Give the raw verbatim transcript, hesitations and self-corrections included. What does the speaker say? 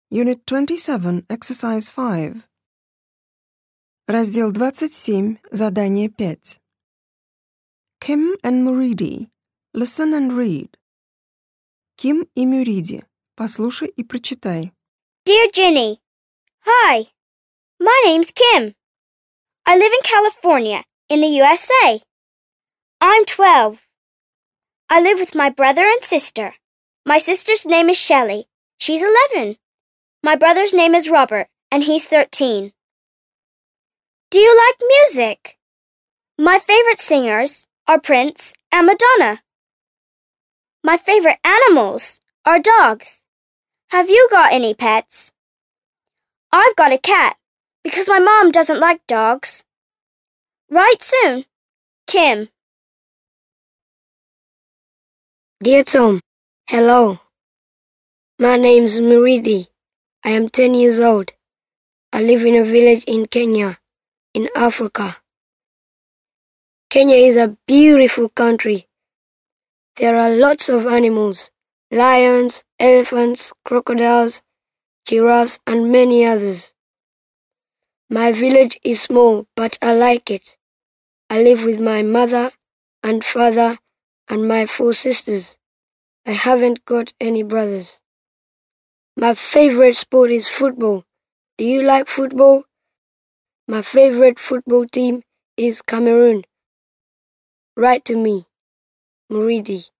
Unit twenty-seven, Exercise five. Раздел двадцать семь, задание пять. Kim and Muridi. Listen and read. Ким и Мюриди. Послушай и прочитай. Dear Ginny, hi, my name's Kim. I live in California, in the U S A. I'm twelve. I live with my brother and sister. My sister's name is Shelley. She's eleven. My brother's name is Robert, and he's thirteen. Do you like music? My favorite singers are Prince and Madonna. My favorite animals are dogs. Have you got any pets? I've got a cat, because my mom doesn't like dogs. Write soon. Kim. Dear Tom, hello. My name's Muridi. I am ten years old. I live in a village in Kenya, in Africa. Kenya is a beautiful country. There are lots of animals, lions, elephants, crocodiles, giraffes, and many others. My village is small, but I like it. I live with my mother and father and my four sisters. I haven't got any brothers. My favorite sport is football. Do you like football? My favorite football team is Cameroon. Write to me, Muridi.